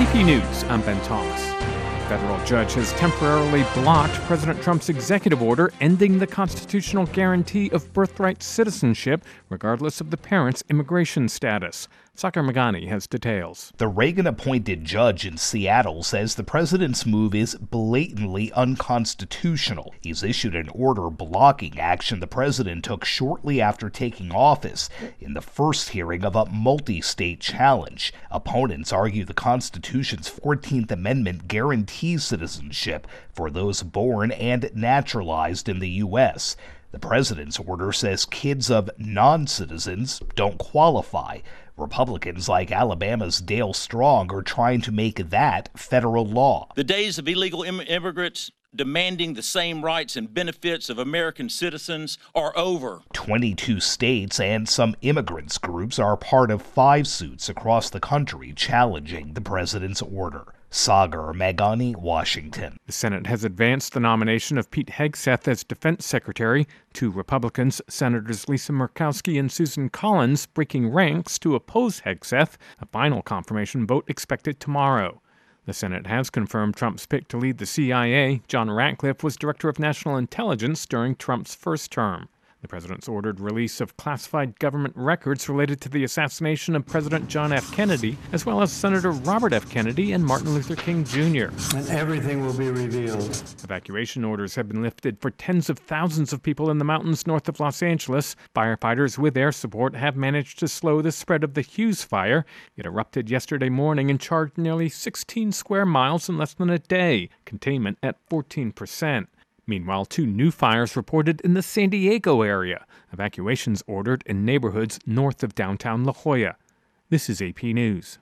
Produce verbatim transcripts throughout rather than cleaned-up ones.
A P News, I'm Ben Thomas. A federal judge has temporarily blocked President Trump's executive order ending the constitutional guarantee of birthright citizenship, regardless of the parent's immigration status. Sakar Magani has details. The Reagan-appointed judge in Seattle says the president's move is blatantly unconstitutional. He's issued an order blocking action the president took shortly after taking office in the first hearing of a multi-state challenge. Opponents argue the Constitution's fourteenth Amendment guarantees citizenship for those born and naturalized in the U S The president's order says kids of non-citizens don't qualify. Republicans like Alabama's Dale Strong are trying to make that federal law. The days of illegal im- immigrants demanding the same rights and benefits of American citizens are over. twenty-two states and some immigrants groups are part of five suits across the country challenging the president's order. Sagar Magani, Washington. The Senate has advanced the nomination of Pete Hegseth as defense secretary. Two Republicans, Senators Lisa Murkowski and Susan Collins, breaking ranks to oppose Hegseth. A final confirmation vote expected tomorrow. The Senate has confirmed Trump's pick to lead the C I A. John Ratcliffe was director of national intelligence during Trump's first term. The president's ordered release of classified government records related to the assassination of President John F. Kennedy, as well as Senator Robert F. Kennedy and Martin Luther King Junior And everything will be revealed. Evacuation orders have been lifted for tens of thousands of people in the mountains north of Los Angeles. Firefighters with air support have managed to slow the spread of the Hughes fire. It erupted yesterday morning and charged nearly sixteen square miles in less than a day, containment at fourteen percent. Meanwhile, two new fires reported in the San Diego area. Evacuations ordered in neighborhoods north of downtown La Jolla. This is A P News.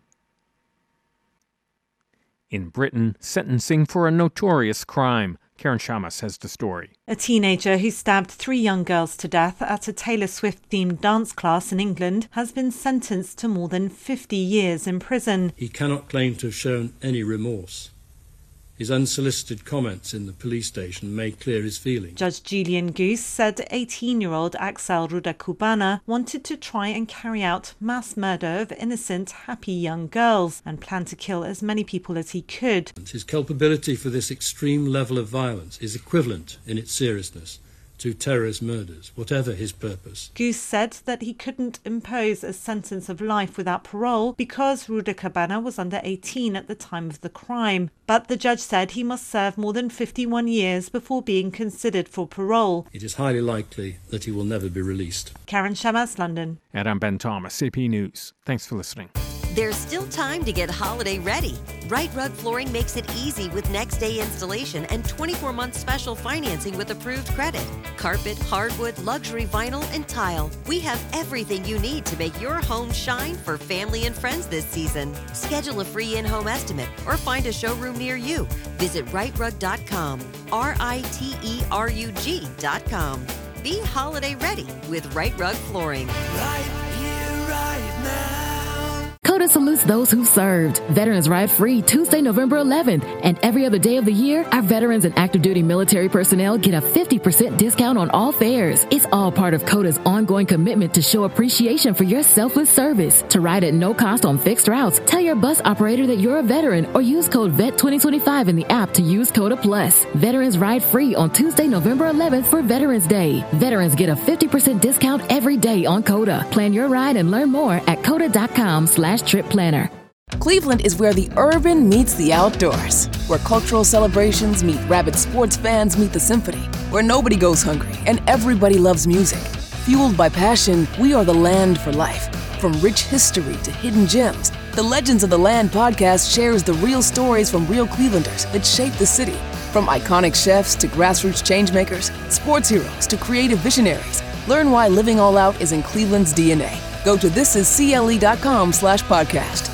In Britain, sentencing for a notorious crime. Karen Shamas has the story. A teenager who stabbed three young girls to death at a Taylor Swift-themed dance class in England has been sentenced to more than fifty years in prison. He cannot claim to have shown any remorse. His unsolicited comments in the police station made clear his feelings. Judge Julian Goose said eighteen-year-old Axel Rudakubana wanted to try and carry out mass murder of innocent, happy young girls and planned to kill as many people as he could. His culpability for this extreme level of violence is equivalent in its seriousness to terrorist murders, whatever his purpose. Goose said that he couldn't impose a sentence of life without parole because Rudakubana was under eighteen at the time of the crime. But the judge said he must serve more than fifty-one years before being considered for parole. It is highly likely that he will never be released. Karen Shamas, London. And I'm Ben Thomas, A P News. Thanks for listening. There's still time to get holiday ready. Right Rug Flooring makes it easy with next day installation and twenty-four month special financing with approved credit. Carpet, hardwood, luxury vinyl, and tile. We have everything you need to make your home shine for family and friends this season. Schedule a free in-home estimate or find a showroom near you. Visit right rug dot com, R I T E R U G dot com. Be holiday ready with Right Rug Flooring. Right here, right now. COTA salutes those who served. Veterans Ride Free Tuesday, November eleventh. And every other day of the year, our veterans and active duty military personnel get a fifty percent discount on all fares. It's all part of COTA's ongoing commitment to show appreciation for your selfless service. To ride at no cost on fixed routes, tell your bus operator that you're a veteran or use code V E T twenty twenty-five in the app to use COTA Plus. Veterans Ride Free on Tuesday, November eleventh for Veterans Day. Veterans get a fifty percent discount every day on COTA. Plan your ride and learn more at COTA.com slash trip planner. Cleveland is where the urban meets the outdoors, where cultural celebrations meet rabid sports fans meet the symphony, where nobody goes hungry and everybody loves music. Fueled by passion, we are the land for life. From rich history to hidden gems, the Legends of the Land podcast shares the real stories from real Clevelanders that shape the city. From iconic chefs to grassroots changemakers, sports heroes to creative visionaries, learn why living all out is in Cleveland's D N A. Go to thisiscle.com slash podcast.